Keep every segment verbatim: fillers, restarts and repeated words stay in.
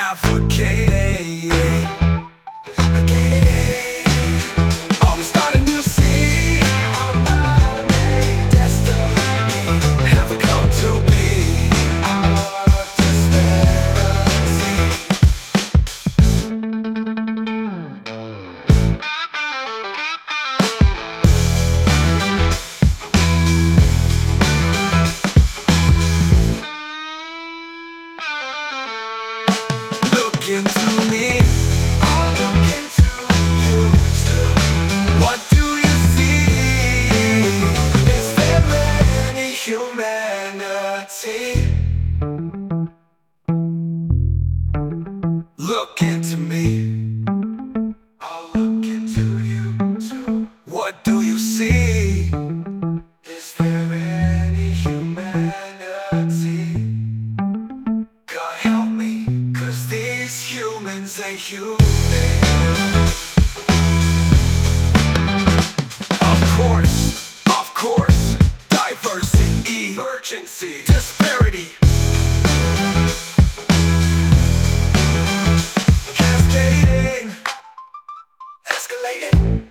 navigating. I'm starting to see our destiny have come to be. Our destiny. Look into me, I'll look into you. What do you see? Is there any humanity? Look into me, I'll look into you too. What do you see? Is there any humanity? God help me, 'cause these humans ain't human. Of course, of course, diversity, urgency, disparity, cascading, escalating,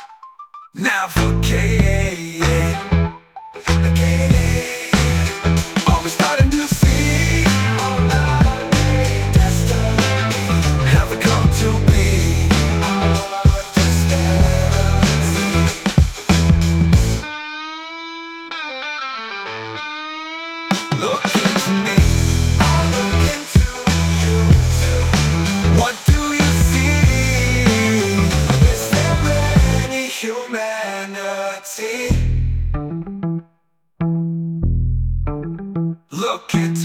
navigating, navigating. Are we starting to see our destiny have come to be? Our destiny. Look into me, I'll look into you too. What do you see? Is there any humanity? Look into